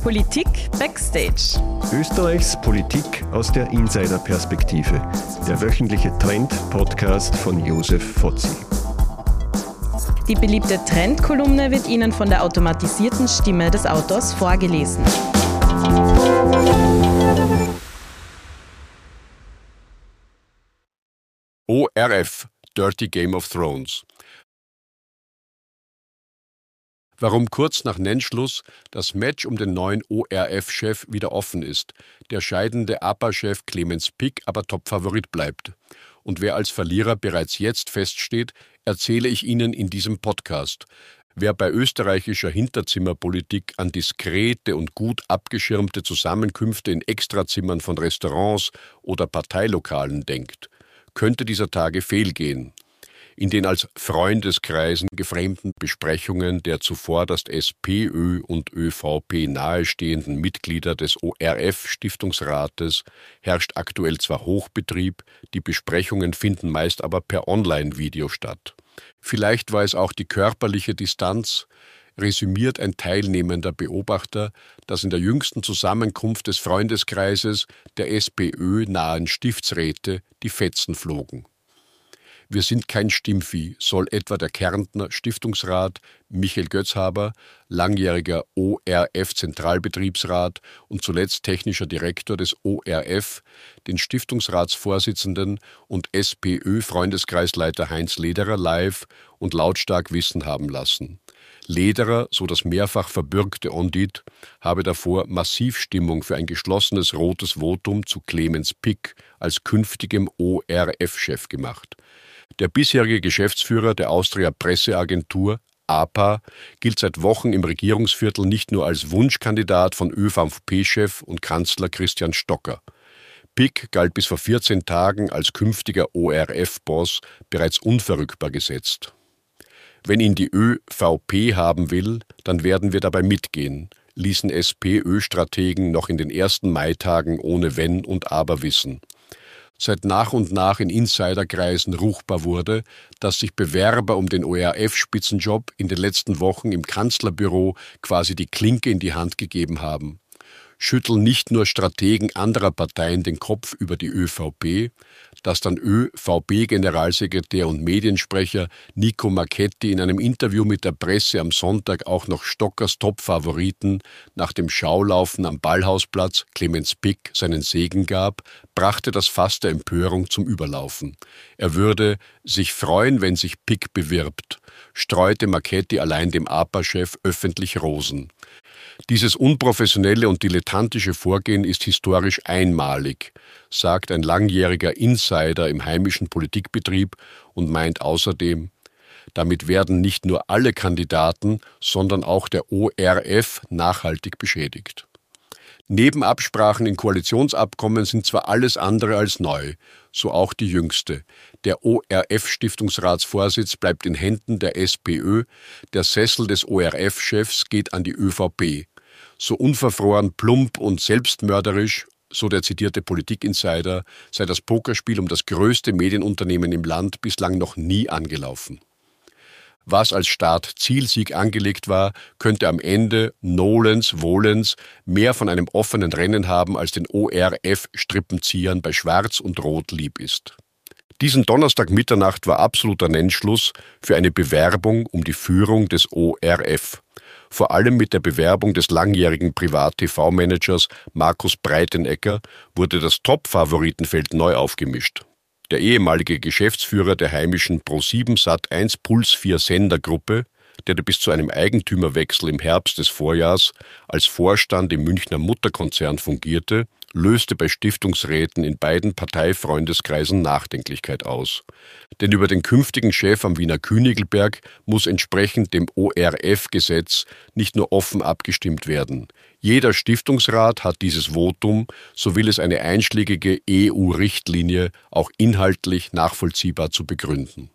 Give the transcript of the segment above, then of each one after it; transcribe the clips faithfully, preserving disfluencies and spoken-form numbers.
Politik Backstage. Österreichs Politik aus der Insider-Perspektive. Der wöchentliche Trend-Podcast von Josef Fotzi. Die beliebte Trendkolumne wird Ihnen von der automatisierten Stimme des Autors vorgelesen. O R F – Dirty Game of Thrones. Warum kurz nach Nennschluss das Match um den neuen O R F-Chef wieder offen ist, der scheidende A P A-Chef Clemens Pick aber Topfavorit bleibt. Und wer als Verlierer bereits jetzt feststeht, erzähle ich Ihnen in diesem Podcast. Wer bei österreichischer Hinterzimmerpolitik an diskrete und gut abgeschirmte Zusammenkünfte in Extrazimmern von Restaurants oder Parteilokalen denkt, könnte dieser Tage fehlgehen. In den als Freundeskreisen gefremden Besprechungen der zuvorderst SPÖ und ÖVP nahestehenden Mitglieder des O R F-Stiftungsrates herrscht aktuell zwar Hochbetrieb, die Besprechungen finden meist aber per Online-Video statt. Vielleicht war es auch die körperliche Distanz, resümiert ein teilnehmender Beobachter, dass in der jüngsten Zusammenkunft des Freundeskreises der SPÖ-nahen Stiftsräte die Fetzen flogen. Wir sind kein Stimmvieh, soll etwa der Kärntner Stiftungsrat Michael Götzhaber, langjähriger O R F-Zentralbetriebsrat und zuletzt technischer Direktor des O R F, den Stiftungsratsvorsitzenden und SPÖ-Freundeskreisleiter Heinz Lederer live und lautstark wissen haben lassen. Lederer, so das mehrfach verbürgte Ondit, habe davor massiv Stimmung für ein geschlossenes rotes Votum zu Clemens Pick als künftigem O R F-Chef gemacht. Der bisherige Geschäftsführer der Austria Presseagentur, A P A, gilt seit Wochen im Regierungsviertel nicht nur als Wunschkandidat von ÖVP-Chef und Kanzler Christian Stocker. Pick galt bis vor vierzehn Tagen als künftiger O R F-Boss bereits unverrückbar gesetzt. Wenn ihn die ÖVP haben will, dann werden wir dabei mitgehen, ließen SPÖ-Strategen noch in den ersten Maitagen ohne Wenn und Aber wissen. Seit nach und nach in Insiderkreisen ruchbar wurde, dass sich Bewerber um den O R F-Spitzenjob in den letzten Wochen im Kanzlerbüro quasi die Klinke in die Hand gegeben haben. Schütteln nicht nur Strategen anderer Parteien den Kopf über die ÖVP, dass dann ÖVP-Generalsekretär und Mediensprecher Nico Marchetti in einem Interview mit der Presse am Sonntag auch noch Stockers Top-Favoriten nach dem Schaulaufen am Ballhausplatz Clemens Pick seinen Segen gab, brachte das Fass der Empörung zum Überlaufen. Er würde sich freuen, wenn sich Pick bewirbt, streute Marchetti allein dem A P A-Chef öffentlich Rosen. Dieses unprofessionelle und dilettantische Vorgehen ist historisch einmalig, sagt ein langjähriger Insider im heimischen Politikbetrieb und meint außerdem, damit werden nicht nur alle Kandidaten, sondern auch der O R F nachhaltig beschädigt. Nebenabsprachen in Koalitionsabkommen sind zwar alles andere als neu, so auch die jüngste. Der O R F-Stiftungsratsvorsitz bleibt in Händen der SPÖ, der Sessel des O R F-Chefs geht an die ÖVP. So unverfroren, plump und selbstmörderisch, so der zitierte Politikinsider, sei das Pokerspiel um das größte Medienunternehmen im Land bislang noch nie angelaufen. Was als Start-Zielsieg angelegt war, könnte am Ende nolens volens mehr von einem offenen Rennen haben, als den O R F-Strippenziehern bei Schwarz und Rot lieb ist. Diesen Donnerstag Mitternacht war absoluter Nennschluss für eine Bewerbung um die Führung des O R F. Vor allem mit der Bewerbung des langjährigen Privat-T V-Managers Markus Breitenegger wurde das Top-Favoritenfeld neu aufgemischt. Der ehemalige Geschäftsführer der heimischen Pro sieben Sat eins Puls vier Sendergruppe, der bis zu einem Eigentümerwechsel im Herbst des Vorjahrs als Vorstand im Münchner Mutterkonzern fungierte, löste bei Stiftungsräten in beiden Parteifreundeskreisen Nachdenklichkeit aus. Denn über den künftigen Chef am Wiener Königelberg muss entsprechend dem O R F-Gesetz nicht nur offen abgestimmt werden. Jeder Stiftungsrat hat dieses Votum, so will es eine einschlägige E U-Richtlinie auch inhaltlich nachvollziehbar zu begründen.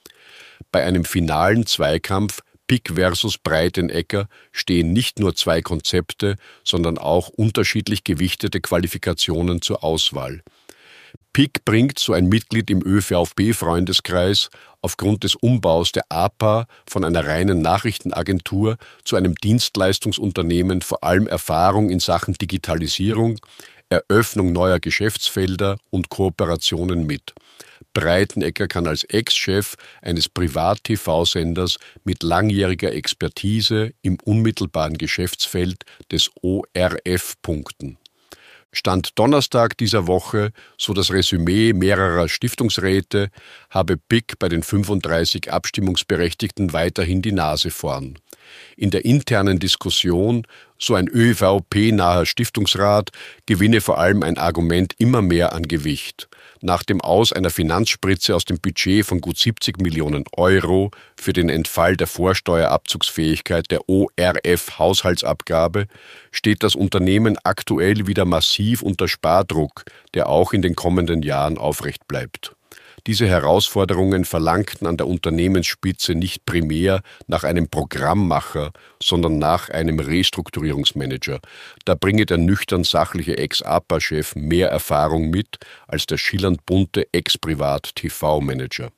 Bei einem finalen Zweikampf Pick versus Breitenegger stehen nicht nur zwei Konzepte, sondern auch unterschiedlich gewichtete Qualifikationen zur Auswahl. Pick bringt, so ein Mitglied im ÖVP-Freundeskreis, aufgrund des Umbaus der A P A von einer reinen Nachrichtenagentur zu einem Dienstleistungsunternehmen vor allem Erfahrung in Sachen Digitalisierung, Eröffnung neuer Geschäftsfelder und Kooperationen mit. Breitenegger kann als Ex-Chef eines Privat-T V-Senders mit langjähriger Expertise im unmittelbaren Geschäftsfeld des O R F punkten. Stand Donnerstag dieser Woche, so das Resümee mehrerer Stiftungsräte, habe Pick bei den fünfunddreißig Abstimmungsberechtigten weiterhin die Nase vorn. In der internen Diskussion, so ein ÖVP-naher Stiftungsrat, gewinne vor allem ein Argument immer mehr an Gewicht. Nach dem Aus einer Finanzspritze aus dem Budget von gut siebzig Millionen Euro für den Entfall der Vorsteuerabzugsfähigkeit der O R F-Haushaltsabgabe steht das Unternehmen aktuell wieder massiv unter Spardruck, der auch in den kommenden Jahren aufrecht bleibt. Diese Herausforderungen verlangten an der Unternehmensspitze nicht primär nach einem Programmmacher, sondern nach einem Restrukturierungsmanager. Da bringe der nüchtern sachliche Ex-A P A-Chef mehr Erfahrung mit als der schillernd bunte Ex-Privat-T V-Manager.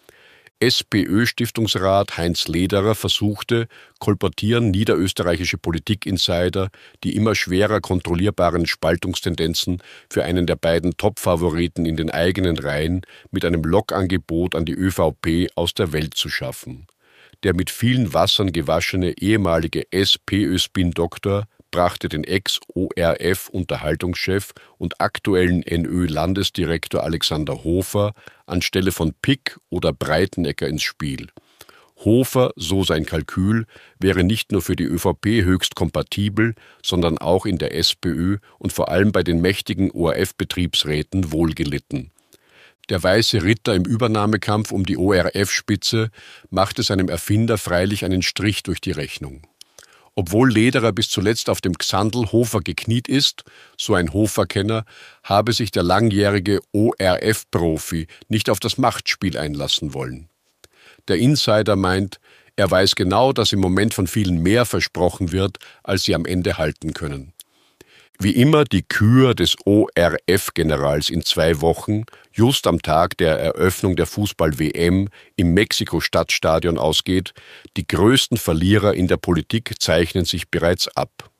SPÖ-Stiftungsrat Heinz Lederer versuchte, kolportieren niederösterreichische Politik-Insider, die immer schwerer kontrollierbaren Spaltungstendenzen für einen der beiden Top-Favoriten in den eigenen Reihen mit einem Lokangebot an die ÖVP aus der Welt zu schaffen. Der mit vielen Wassern gewaschene ehemalige SPÖ-Spin-Doktor brachte den Ex-O R F-Unterhaltungschef und aktuellen N Ö-Landesdirektor Alexander Hofer anstelle von Pick oder Breitenegger ins Spiel. Hofer, so sein Kalkül, wäre nicht nur für die ÖVP höchst kompatibel, sondern auch in der SPÖ und vor allem bei den mächtigen O R F-Betriebsräten wohlgelitten. Der weiße Ritter im Übernahmekampf um die O R F-Spitze machte seinem Erfinder freilich einen Strich durch die Rechnung. Obwohl Lederer bis zuletzt auf dem Xandl Hofer gekniet ist, so ein Hofer-Kenner, habe sich der langjährige O R F-Profi nicht auf das Machtspiel einlassen wollen. Der Insider meint, er weiß genau, dass im Moment von vielen mehr versprochen wird, als sie am Ende halten können. Wie immer die Kür des O R F-Generals in zwei Wochen, just am Tag der Eröffnung der Fußball-W M im Mexiko-Stadtstadion ausgeht, die größten Verlierer in der Politik zeichnen sich bereits ab.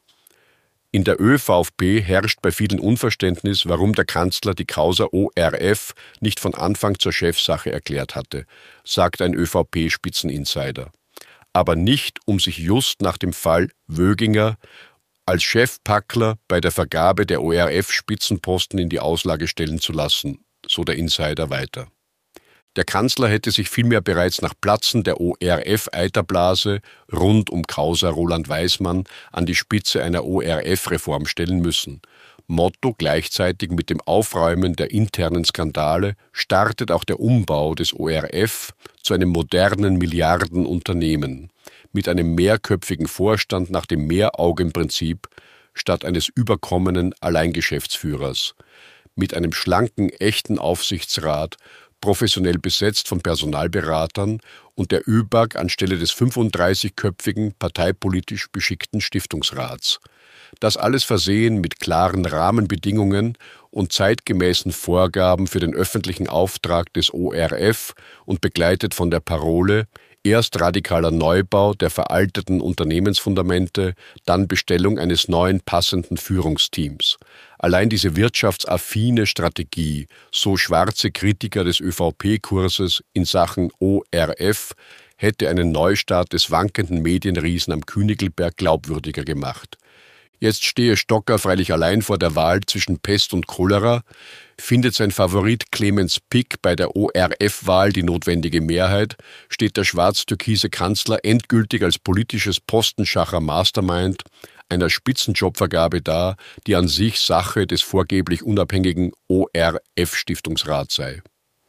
In der ÖVP herrscht bei vielen Unverständnis, warum der Kanzler die Causa O R F nicht von Anfang zur Chefsache erklärt hatte, sagt ein ÖVP-Spitzeninsider. Aber nicht, um sich just nach dem Fall Wöginger als Chefpackler bei der Vergabe der O R F-Spitzenposten in die Auslage stellen zu lassen, so der Insider weiter. Der Kanzler hätte sich vielmehr bereits nach Platzen der O R F-Eiterblase rund um Causa Roland Weismann an die Spitze einer O R F-Reform stellen müssen. Motto gleichzeitig mit dem Aufräumen der internen Skandale startet auch der Umbau des O R F zu einem modernen Milliardenunternehmen mit einem mehrköpfigen Vorstand nach dem Mehraugenprinzip statt eines überkommenen Alleingeschäftsführers, mit einem schlanken, echten Aufsichtsrat, professionell besetzt von Personalberatern und der ÖBAG anstelle des fünfunddreißigköpfigen parteipolitisch beschickten Stiftungsrats. Das alles versehen mit klaren Rahmenbedingungen und zeitgemäßen Vorgaben für den öffentlichen Auftrag des O R F und begleitet von der Parole: Erst radikaler Neubau der veralteten Unternehmensfundamente, dann Bestellung eines neuen passenden Führungsteams. Allein diese wirtschaftsaffine Strategie, so schwarze Kritiker des ÖVP-Kurses in Sachen O R F, hätte einen Neustart des wankenden Medienriesen am Königlberg glaubwürdiger gemacht. Jetzt stehe Stocker freilich allein vor der Wahl zwischen Pest und Cholera. Findet sein Favorit Clemens Pick bei der O R F-Wahl die notwendige Mehrheit, steht der schwarz-türkise Kanzler endgültig als politisches Postenschacher Mastermind einer Spitzenjobvergabe da, die an sich Sache des vorgeblich unabhängigen O R F-Stiftungsrats sei.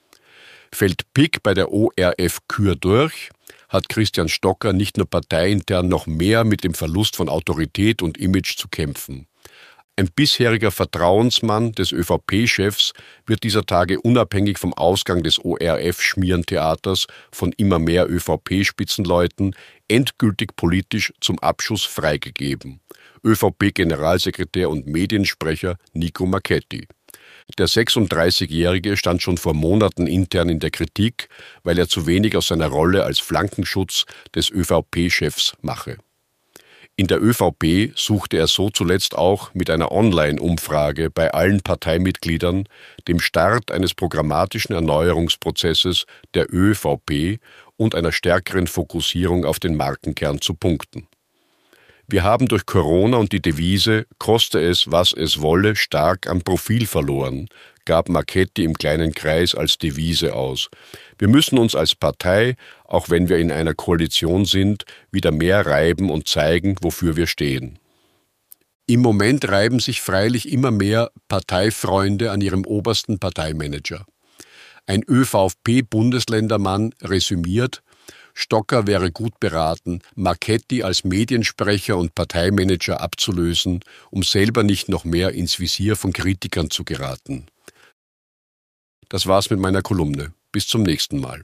Fällt Pick bei der O R F-Kür durch, hat Christian Stocker nicht nur parteiintern noch mehr mit dem Verlust von Autorität und Image zu kämpfen. Ein bisheriger Vertrauensmann des ÖVP-Chefs wird dieser Tage unabhängig vom Ausgang des O R F-Schmierentheaters von immer mehr ÖVP-Spitzenleuten endgültig politisch zum Abschuss freigegeben. ÖVP-Generalsekretär und Mediensprecher Nico Marchetti. Der sechsunddreißigjährige stand schon vor Monaten intern in der Kritik, weil er zu wenig aus seiner Rolle als Flankenschutz des ÖVP-Chefs mache. In der ÖVP suchte er so zuletzt auch mit einer Online-Umfrage bei allen Parteimitgliedern dem Start eines programmatischen Erneuerungsprozesses der ÖVP und einer stärkeren Fokussierung auf den Markenkern zu punkten. Wir haben durch Corona und die Devise »Koste es, was es wolle« stark am Profil verloren, gab Marchetti im kleinen Kreis als Devise aus. Wir müssen uns als Partei, auch wenn wir in einer Koalition sind, wieder mehr reiben und zeigen, wofür wir stehen. Im Moment reiben sich freilich immer mehr Parteifreunde an ihrem obersten Parteimanager. Ein ÖVP-Bundesländermann resümiert: Stocker wäre gut beraten, Marchetti als Mediensprecher und Parteimanager abzulösen, um selber nicht noch mehr ins Visier von Kritikern zu geraten. Das war's mit meiner Kolumne. Bis zum nächsten Mal.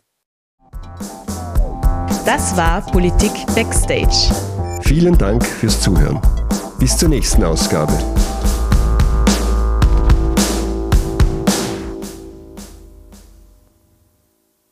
Das war Politik Backstage. Vielen Dank fürs Zuhören. Bis zur nächsten Ausgabe.